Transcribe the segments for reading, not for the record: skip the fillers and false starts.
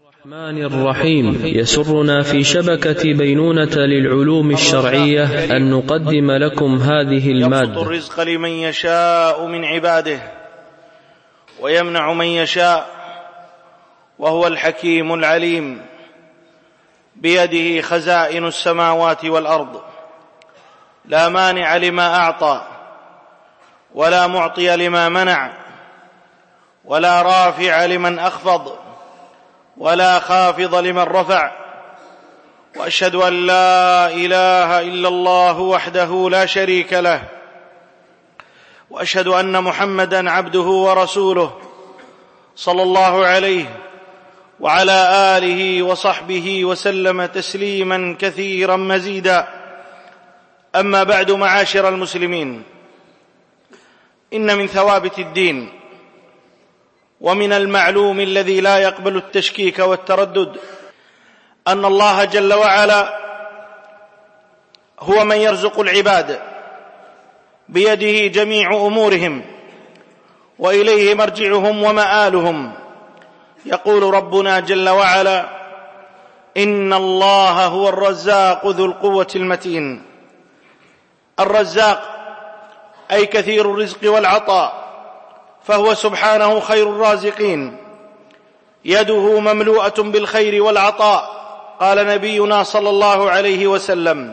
الرحمن الرحيم. يسرنا في شبكة بينونة للعلوم الشرعية أن نقدم لكم هذه المادة. يبسط الرزق لمن يشاء من عباده ويمنع من يشاء، وهو الحكيم العليم، بيده خزائن السماوات والأرض، لا مانع لما أعطى ولا معطي لما منع، ولا رافع لمن أخفض ولا خافض لمن رفع. وأشهد أن لا إله إلا الله وحده لا شريك له، وأشهد أن محمدًا عبده ورسوله صلى الله عليه وعلى آله وصحبه وسلم تسليمًا كثيرًا مزيدًا. أما بعد، معاشر المسلمين، إن من ثوابت الدين ومن المعلوم الذي لا يقبل التشكيك والتردد أن الله جل وعلا هو من يرزق العباد، بيده جميع أمورهم وإليه مرجعهم ومآلهم. يقول ربنا جل وعلا: إن الله هو الرزاق ذو القوة المتين. الرزاق أي كثير الرزق والعطاء، فهو سبحانه خير الرازقين، يده مملوءة بالخير والعطاء. قال نبينا صلى الله عليه وسلم: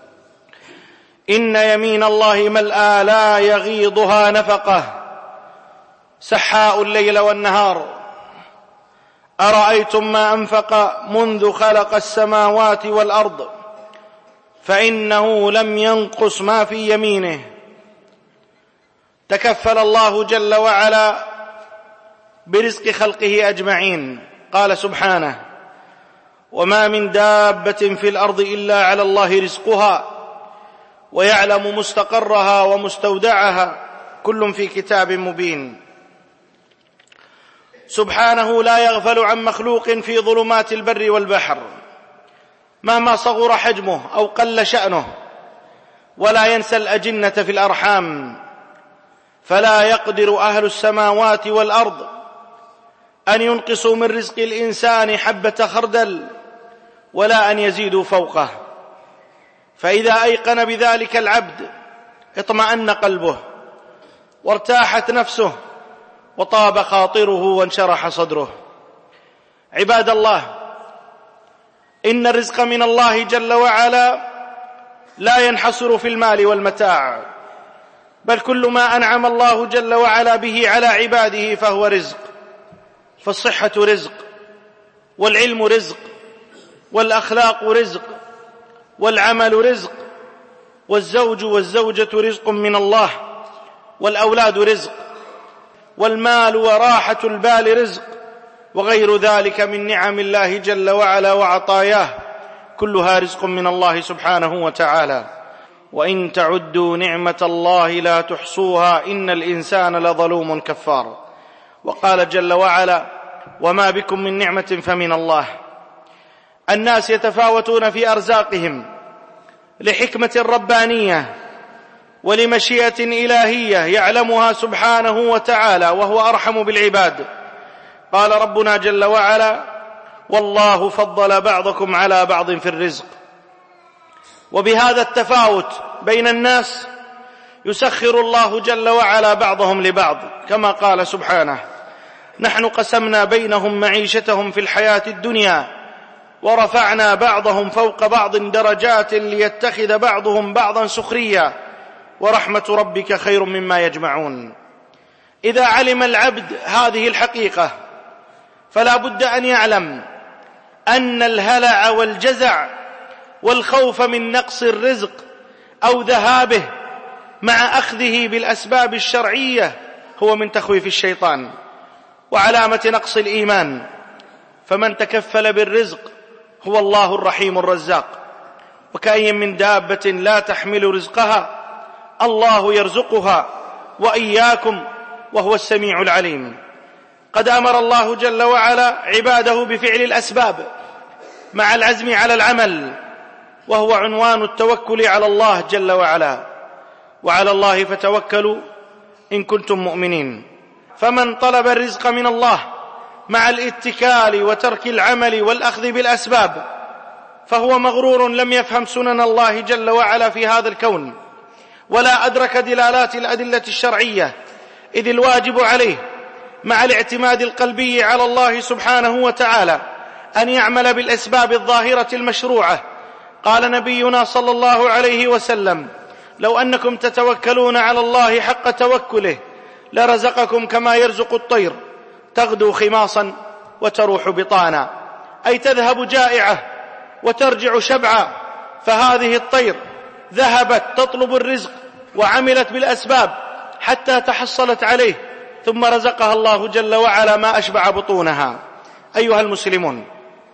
إن يمين الله ملأى لا يغيضها نفقة، سحاء الليل والنهار. أرأيتم ما أنفق منذ خلق السماوات والأرض فإنه لم ينقص ما في يمينه. تكفل الله جل وعلا برزق خلقه أجمعين. قال سبحانه: وما من دابة في الأرض إلا على الله رزقها ويعلم مستقرها ومستودعها، كل في كتاب مبين. سبحانه لا يغفل عن مخلوق في ظلمات البر والبحر مهما صغر حجمه أو قل شأنه، ولا ينسى الأجنة في الأرحام. فلا يقدر أهل السماوات والأرض أن ينقصوا من رزق الإنسان حبة خردل، ولا أن يزيدوا فوقه. فإذا أيقن بذلك العبد اطمأن قلبه وارتاحت نفسه وطاب خاطره وانشرح صدره. عباد الله، إن الرزق من الله جل وعلا لا ينحصر في المال والمتاع، بل كل ما أنعم الله جل وعلا به على عباده فهو رزق. فالصحة رزق، والعلم رزق، والأخلاق رزق، والعمل رزق، والزوج والزوجة رزق من الله، والأولاد رزق، والمال وراحة البال رزق، وغير ذلك من نعم الله جل وعلا وعطاياه، كلها رزق من الله سبحانه وتعالى. وإن تعدوا نعمة الله لا تحصوها إن الإنسان لظلوم كفار. وقال جل وعلا: وما بكم من نعمة فمن الله. الناس يتفاوتون في أرزاقهم لحكمة ربانية ولمشيئة إلهية يعلمها سبحانه وتعالى، وهو أرحم بالعباد. قال ربنا جل وعلا: والله فضل بعضكم على بعض في الرزق. وبهذا التفاوت بين الناس يسخر الله جل وعلا بعضهم لبعض، كما قال سبحانه: نحن قسمنا بينهم معيشتهم في الحياة الدنيا ورفعنا بعضهم فوق بعض درجات ليتخذ بعضهم بعضا سخريا ورحمة ربك خير مما يجمعون. إذا علم العبد هذه الحقيقة فلا بد أن يعلم أن الهلع والجزع والخوف من نقص الرزق أو ذهابه مع أخذه بالأسباب الشرعية هو من تخويف الشيطان وعلامة نقص الإيمان. فمن تكفل بالرزق هو الله الرحيم الرزاق. وكأي من دابة لا تحمل رزقها الله يرزقها وإياكم وهو السميع العليم. قد أمر الله جل وعلا عباده بفعل الأسباب مع العزم على العمل، وهو عنوان التوكل على الله جل وعلا. وعلى الله فتوكلوا إن كنتم مؤمنين. فمن طلب الرزق من الله مع الاتكال وترك العمل والأخذ بالأسباب، فهو مغرور لم يفهم سنن الله جل وعلا في هذا الكون، ولا أدرك دلالات الأدلة الشرعية، إذ الواجب عليه مع الاعتماد القلبي على الله سبحانه وتعالى أن يعمل بالأسباب الظاهرة المشروعة. قال نبينا صلى الله عليه وسلم: لو أنكم تتوكلون على الله حق توكله لرزقكم كما يرزق الطير تغدو خماصا وتروح بطانا، أي تذهب جائعة وترجع شبعا. فهذه الطير ذهبت تطلب الرزق وعملت بالأسباب حتى تحصلت عليه، ثم رزقها الله جل وعلا ما أشبع بطونها. أيها المسلمون،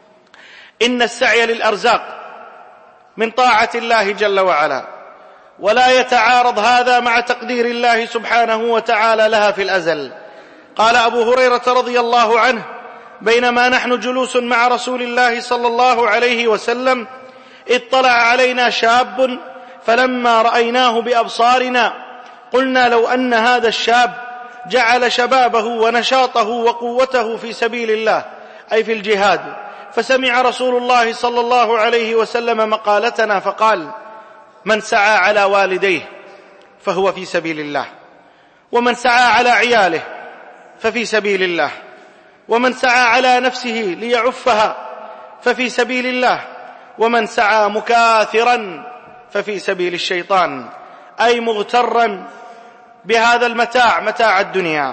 إن السعي للأرزاق من طاعة الله جل وعلا، ولا يتعارض هذا مع تقدير الله سبحانه وتعالى لها في الأزل. قال أبو هريرة رضي الله عنه: بينما نحن جلوس مع رسول الله صلى الله عليه وسلم اطلع علينا شاب، فلما رأيناه بأبصارنا قلنا لو أن هذا الشاب جعل شبابه ونشاطه وقوته في سبيل الله، أي في الجهاد. فسمع رسول الله صلى الله عليه وسلم مقالتنا فقال: من سعى على والديه فهو في سبيل الله، ومن سعى على عياله ففي سبيل الله، ومن سعى على نفسه ليعفها ففي سبيل الله، ومن سعى مكاثرا ففي سبيل الشيطان، أي مغترا بهذا المتاع، متاع الدنيا.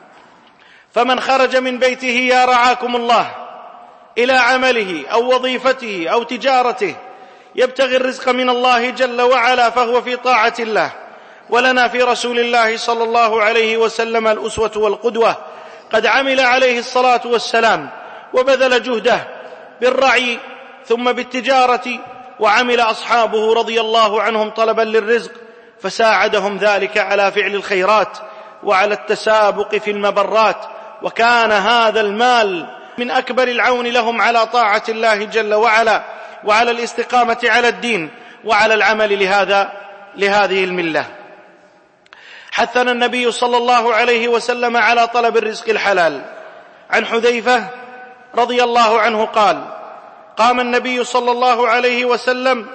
فمن خرج من بيته يا رعاكم الله إلى عمله أو وظيفته أو تجارته يبتغي الرزق من الله جل وعلا فهو في طاعة الله. ولنا في رسول الله صلى الله عليه وسلم الأسوة والقدوة، قد عمل عليه الصلاة والسلام وبذل جهده بالرعي ثم بالتجارة، وعمل أصحابه رضي الله عنهم طلبا للرزق، فساعدهم ذلك على فعل الخيرات وعلى التسابق في المبرات، وكان هذا المال من أكبر العون لهم على طاعة الله جل وعلا، وعلى الاستقامة على الدين، وعلى العمل لهذه الملة. حثنا النبي صلى الله عليه وسلم على طلب الرزق الحلال. عن حذيفة رضي الله عنه قال: قام النبي صلى الله عليه وسلم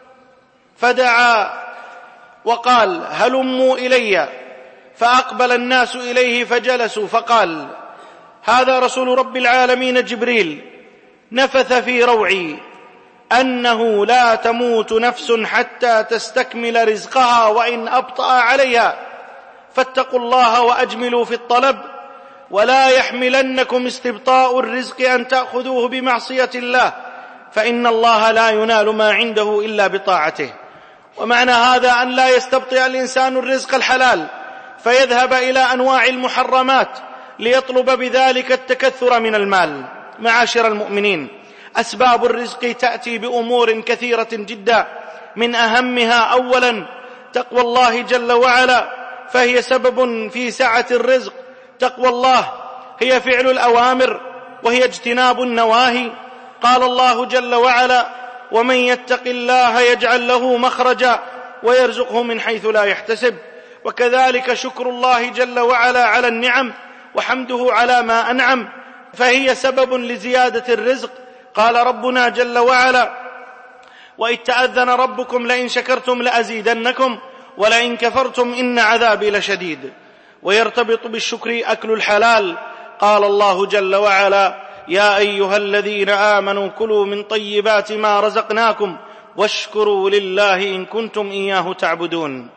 فدعا وقال: هلموا إلي، فأقبل الناس إليه فجلسوا، فقال: هذا رسول رب العالمين جبريل نفث في روعي أنه لا تموت نفس حتى تستكمل رزقها وإن أبطأ عليها، فاتقوا الله وأجملوا في الطلب، ولا يحملنكم استبطاء الرزق أن تأخذوه بمعصية الله، فإن الله لا ينال ما عنده إلا بطاعته. ومعنى هذا أن لا يستبطئ الإنسان الرزق الحلال فيذهب إلى أنواع المحرمات ليطلب بذلك التكثر من المال. معاشر المؤمنين، أسباب الرزق تأتي بأمور كثيرة جدا، من أهمها أولا تقوى الله جل وعلا، فهي سبب في سعة الرزق. تقوى الله هي فعل الأوامر وهي اجتناب النواهي. قال الله جل وعلا: ومن يتق الله يجعل له مخرجا ويرزقه من حيث لا يحتسب. وكذلك شكر الله جل وعلا على النعم وحمده على ما أنعم، فهي سبب لزيادة الرزق. قال ربنا جل وعلا: وإذ تأذن ربكم لئن شكرتم لأزيدنكم ولئن كفرتم إن عذابي لشديد. ويرتبط بالشكر أكل الحلال. قال الله جل وعلا: يا أيها الذين آمنوا كلوا من طيبات ما رزقناكم واشكروا لله إن كنتم إياه تعبدون.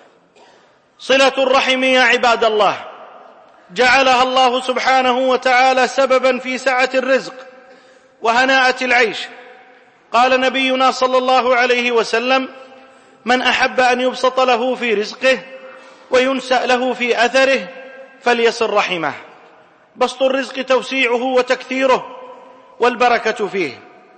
صلة الرحم يا عباد الله جعلها الله سبحانه وتعالى سببا في سعة الرزق وهناءة العيش. قال نبينا صلى الله عليه وسلم: من أحب أن يبسط له في رزقه وينسأ له في أثره فليصل رحمه. بسط الرزق توسيعه وتكثيره والبركة فيه،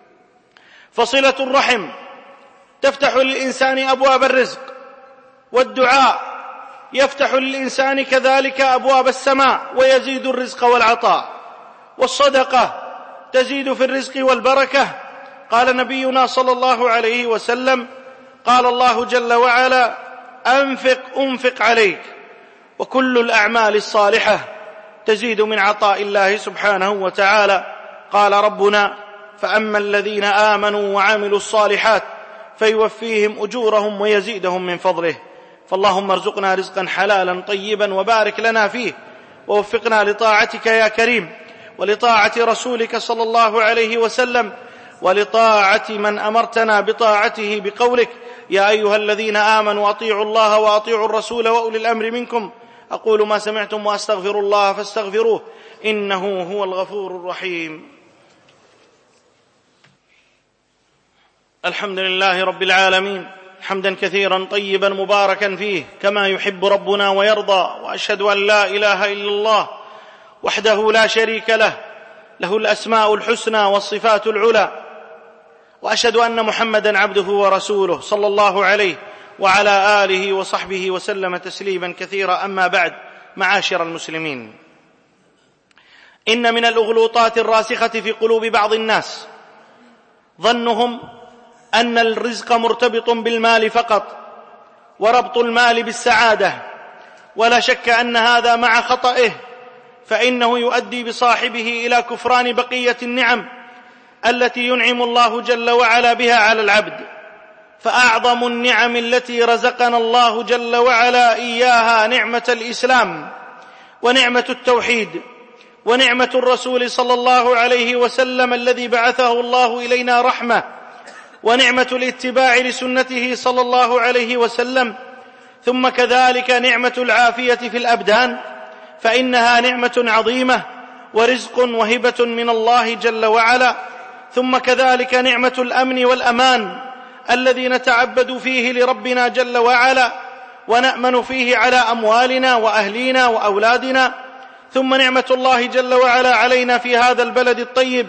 فصلة الرحم تفتح للإنسان أبواب الرزق، والدعاء يفتح للإنسان كذلك أبواب السماء ويزيد الرزق والعطاء، والصدقة تزيد في الرزق والبركة. قال نبينا صلى الله عليه وسلم: قال الله جل وعلا: أنفق عليك. وكل الأعمال الصالحة تزيد من عطاء الله سبحانه وتعالى. قال ربنا: فأما الذين آمنوا وعملوا الصالحات فيوفيهم أجورهم ويزيدهم من فضله. فاللهم ارزقنا رزقا حلالا طيبا وبارك لنا فيه، ووفقنا لطاعتك يا كريم، ولطاعة رسولك صلى الله عليه وسلم، ولطاعة من أمرتنا بطاعته بقولك: يا أيها الذين آمنوا أطيعوا الله وأطيعوا الرسول وأولي الأمر منكم. أقول ما سمعتم وأستغفر الله فاستغفروه إنه هو الغفور الرحيم. الحمد لله رب العالمين، حمدا كثيرا طيبا مباركا فيه كما يحب ربنا ويرضى. وأشهد أن لا إله إلا الله وحده لا شريك له، له الأسماء الحسنى والصفات العلى. وأشهد أن محمدا عبده ورسوله صلى الله عليه وعلى آله وصحبه وسلم تسليما كثيرا. أما بعد، معاشر المسلمين، إن من الأغلوطات الراسخة في قلوب بعض الناس ظنهم أن الرزق مرتبط بالمال فقط، وربط المال بالسعادة، ولا شك أن هذا مع خطئه، فإنه يؤدي بصاحبه إلى كفران بقية النعم التي ينعم الله جل وعلا بها على العبد. فأعظم النعم التي رزقنا الله جل وعلا إياها نعمة الإسلام، ونعمة التوحيد، ونعمة الرسول صلى الله عليه وسلم الذي بعثه الله إلينا رحمة، ونعمة الاتباع لسنته صلى الله عليه وسلم. ثم كذلك نعمة العافية في الأبدان، فإنها نعمة عظيمة ورزق وهبة من الله جل وعلا. ثم كذلك نعمة الأمن والأمان الذي نتعبد فيه لربنا جل وعلا، ونأمن فيه على أموالنا وأهلينا وأولادنا. ثم نعمة الله جل وعلا علينا في هذا البلد الطيب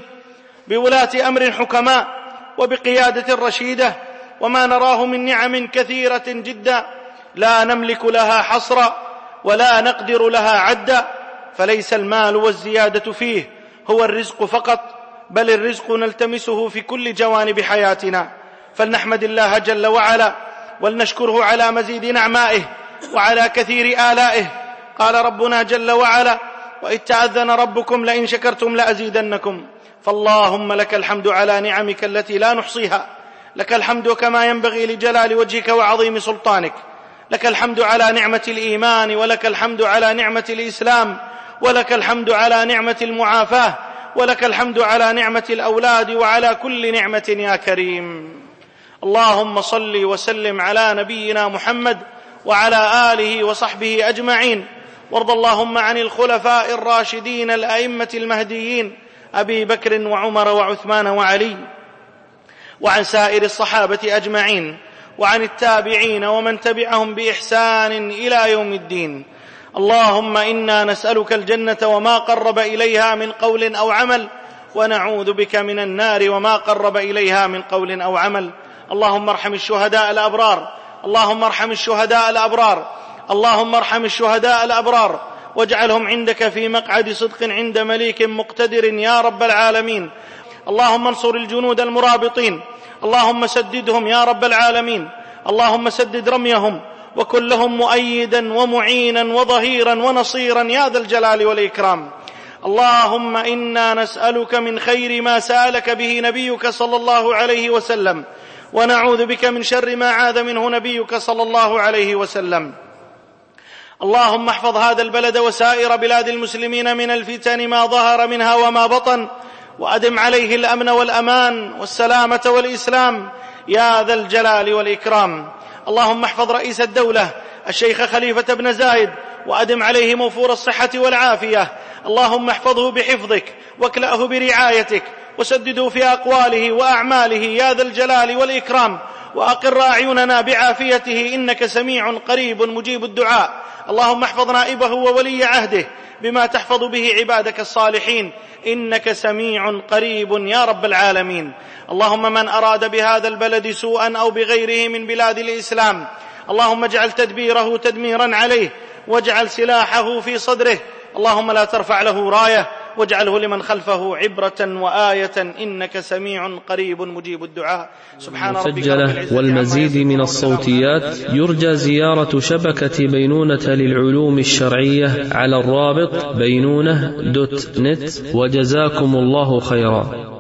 بولاة أمر حكماء وبقيادة رشيدة، وما نراه من نعم كثيرة جدا لا نملك لها حصرا ولا نقدر لها عدا. فليس المال والزيادة فيه هو الرزق فقط، بل الرزق نلتمسه في كل جوانب حياتنا. فلنحمد الله جل وعلا ولنشكره على مزيد نعمائه وعلى كثير آلائه. قال ربنا جل وعلا: وإذ تأذن ربكم لئن شكرتم لأزيدنكم. فاللهم لك الحمد على نعمك التي لا نحصيها، لك الحمد كما ينبغي لجلال وجهك وعظيم سلطانك. لك الحمد على نعمة الإيمان، ولك الحمد على نعمة الإسلام، ولك الحمد على نعمة المعافاة، ولك الحمد على نعمة الأولاد، وعلى كل نعمة يا كريم. اللهم صل وسلم على نبينا محمد وعلى آله وصحبه أجمعين. وارض اللهم عن الخلفاء الراشدين الأئمة المهديين أبي بكر وعمر وعثمان وعلي، وعن سائر الصحابة أجمعين، وعن التابعين ومن تبعهم بإحسان إلى يوم الدين. اللهم إنا نسألك الجنة وما قرب إليها من قول أو عمل، ونعوذ بك من النار وما قرب إليها من قول أو عمل. اللهم ارحم الشهداء الأبرار، اللهم ارحم الشهداء الأبرار، اللهم ارحم الشهداء الأبرار، واجعلهم عندك في مقعد صدق عند مليك مقتدر يا رب العالمين. اللهم انصر الجنود المرابطين، اللهم سددهم يا رب العالمين. اللهم سدد رميهم، وكن لهم مؤيدا ومعينا وظهيرا ونصيرا يا ذا الجلال والإكرام. اللهم إنا نسألك من خير ما سألك به نبيك صلى الله عليه وسلم، ونعوذ بك من شر ما عاذ منه نبيك صلى الله عليه وسلم. اللهم احفظ هذا البلد وسائر بلاد المسلمين من الفتن ما ظهر منها وما بطن، وأدم عليه الأمن والأمان والسلامة والإسلام يا ذا الجلال والإكرام. اللهم احفظ رئيس الدولة الشيخ خليفة بن زايد، وأدم عليه موفور الصحة والعافية. اللهم احفظه بحفظك، واكلأه برعايتك، وسدده في أقواله وأعماله يا ذا الجلال والإكرام، وأقر أعيننا بعافيته إنك سميع قريب مجيب الدعاء. اللهم احفظ نائبه وولي عهده بما تحفظ به عبادك الصالحين إنك سميع قريب يا رب العالمين. اللهم من أراد بهذا البلد سوءا أو بغيره من بلاد الإسلام، اللهم اجعل تدبيره تدميرا عليه، واجعل سلاحه في صدره. اللهم لا ترفع له راية واجعله لمن خلفه عبرة وآية إنك سميع قريب مجيب الدعاء. سبحان ربك رب العزة والمزيد من الصوتيات يرجى زيارة شبكة بينونة للعلوم الشرعية على الرابط بينونة.net. وجزاكم الله خيرا.